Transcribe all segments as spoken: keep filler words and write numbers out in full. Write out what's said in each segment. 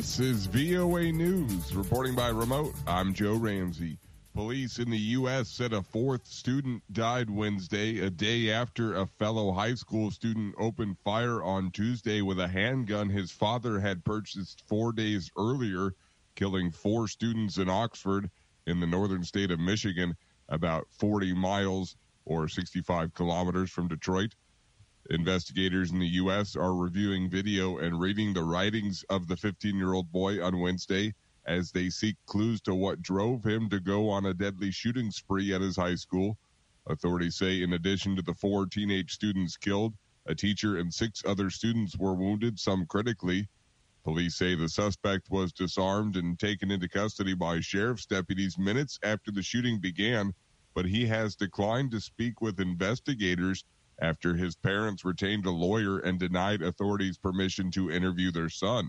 This is V O A News. Reporting by remote, I'm Joe Ramsey. Police in the U S said a fourth student died Wednesday, a day after a fellow high school student opened fire on Tuesday with a handgun his father had purchased four days earlier, killing four students in Oxford in the northern state of Michigan, about forty miles or sixty-five kilometers from Detroit. Investigators in the U S are reviewing video and reading the writings of the fifteen-year-old boy on Wednesday as they seek clues to what drove him to go on a deadly shooting spree at his high school. Authorities say in addition to the four teenage students killed, a teacher and six other students were wounded, some critically. Police say the suspect was disarmed and taken into custody by sheriff's deputies minutes after the shooting began, but he has declined to speak with investigators after his parents retained a lawyer and denied authorities permission to interview their son.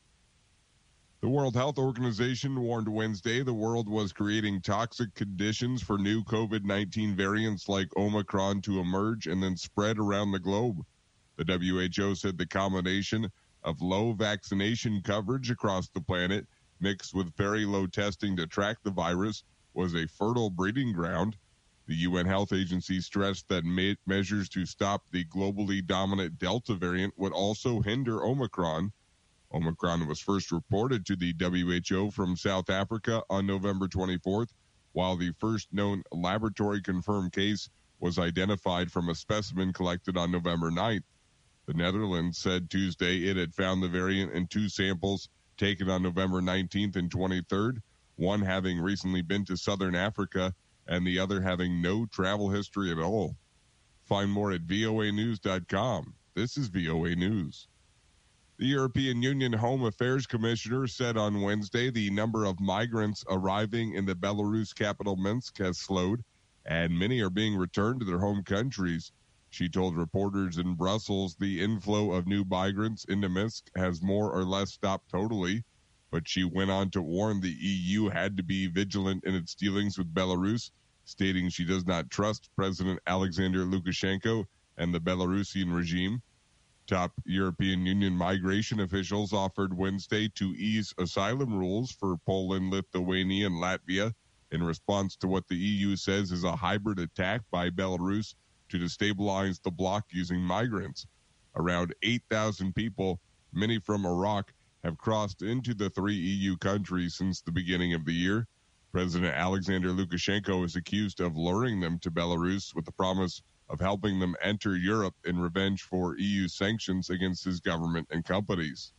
The World Health Organization warned Wednesday the world was creating toxic conditions for new COVID nineteen variants like Omicron to emerge and then spread around the globe. The W H O said the combination of low vaccination coverage across the planet mixed with very low testing to track the virus was a fertile breeding ground. The U N Health Agency stressed that me- measures to stop the globally dominant Delta variant would also hinder Omicron. Omicron was first reported to the W H O from South Africa on November twenty-fourth, while the first known laboratory-confirmed case was identified from a specimen collected on November ninth. The Netherlands said Tuesday it had found the variant in two samples taken on November nineteenth and twenty-third, one having recently been to southern Africa and the other having no travel history at all. Find more at V O A news dot com. This is V O A News. The European Union Home Affairs Commissioner said on Wednesday the number of migrants arriving in the Belarus capital Minsk has slowed, and many are being returned to their home countries. She told reporters in Brussels the inflow of new migrants into Minsk has more or less stopped totally, but she went on to warn the E U had to be vigilant in its dealings with Belarus, stating she does not trust President Alexander Lukashenko and the Belarusian regime. Top European Union migration officials offered Wednesday to ease asylum rules for Poland, Lithuania, and Latvia in response to what the E U says is a hybrid attack by Belarus to destabilize the bloc using migrants. Around eight thousand people, many from Iraq, have crossed into the three E U countries since the beginning of the year. President Alexander Lukashenko is accused of luring them to Belarus with the promise of helping them enter Europe in revenge for E U sanctions against his government and companies.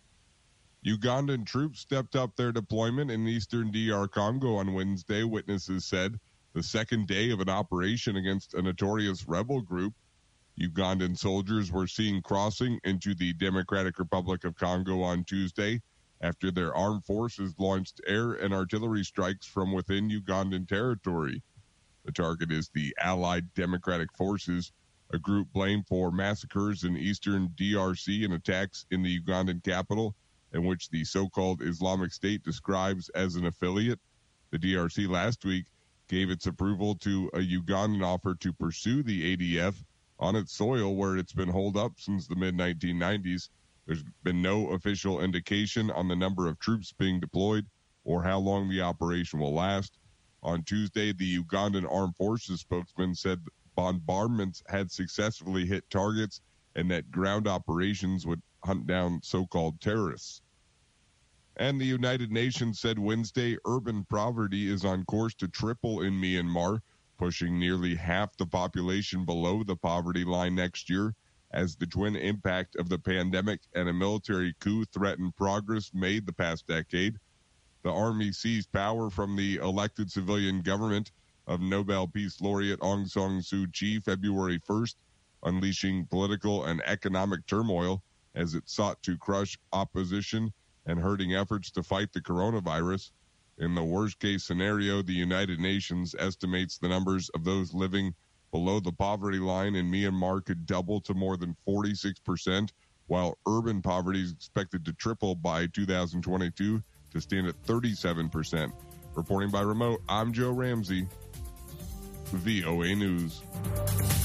Ugandan troops stepped up their deployment in eastern D R Congo on Wednesday, witnesses said, the second day of an operation against a notorious rebel group. Ugandan soldiers were seen crossing into the Democratic Republic of Congo on Tuesday after their armed forces launched air and artillery strikes from within Ugandan territory. The target is the Allied Democratic Forces, a group blamed for massacres in eastern D R C and attacks in the Ugandan capital, in which the so-called Islamic State describes as an affiliate. The D R C last week gave its approval to a Ugandan offer to pursue the A D F on its soil where it's been holed up since the mid nineteen nineties. There's been no official indication on the number of troops being deployed or how long the operation will last. On Tuesday, the Ugandan Armed Forces spokesman said bombardments had successfully hit targets and that ground operations would hunt down so-called terrorists. And the United Nations said Wednesday urban poverty is on course to triple in Myanmar, pushing nearly half the population below the poverty line next year as the twin impact of the pandemic and a military coup threaten progress made the past decade. The army seized power from the elected civilian government of Nobel Peace Laureate Aung San Suu Kyi February first, unleashing political and economic turmoil as it sought to crush opposition and hurting efforts to fight the coronavirus. In the worst-case scenario, the United Nations estimates the numbers of those living below the poverty line in Myanmar could double to more than forty-six percent, while urban poverty is expected to triple by two thousand twenty-two to stand at thirty-seven percent. Reporting by remote, I'm Joe Ramsey, V O A News.